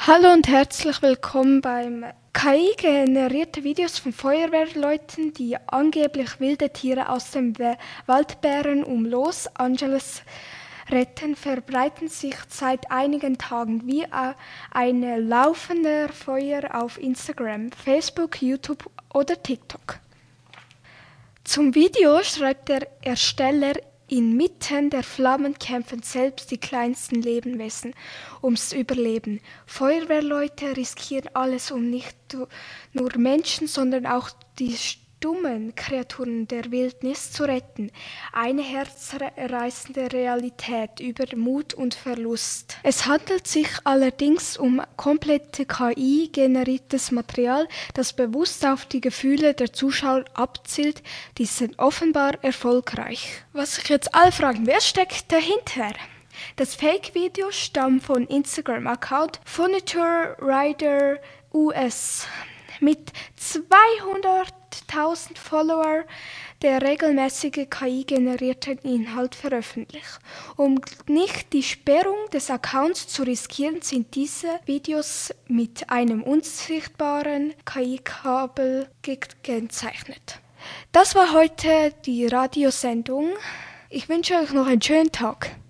Hallo und herzlich willkommen beim KI-generierte Videos von Feuerwehrleuten, die angeblich wilde Tiere aus dem Waldbären um Los Angeles retten, verbreiten sich seit einigen Tagen wie ein laufender Feuer auf Instagram, Facebook, YouTube oder TikTok. Zum Video schreibt der Ersteller: Inmitten der Flammen kämpfen selbst die kleinsten Lebewesen ums Überleben. Feuerwehrleute riskieren alles, um nicht nur Menschen, sondern auch die stummen Kreaturen der Wildnis zu retten. Eine herzreißende Realität über Mut und Verlust. Es handelt sich allerdings um komplette KI-generiertes Material, das bewusst auf die Gefühle der Zuschauer abzielt. Die sind offenbar erfolgreich. Was sich jetzt alle fragen, wer steckt dahinter? Das Fake-Video stammt vom Instagram-Account Furniture Rider US mit 200.000 Follower, der regelmäßige KI-generierten Inhalt veröffentlicht. Um nicht die Sperrung des Accounts zu riskieren, sind diese Videos mit einem unsichtbaren KI-Kabel gekennzeichnet. Das war heute die Radiosendung. Ich wünsche euch noch einen schönen Tag.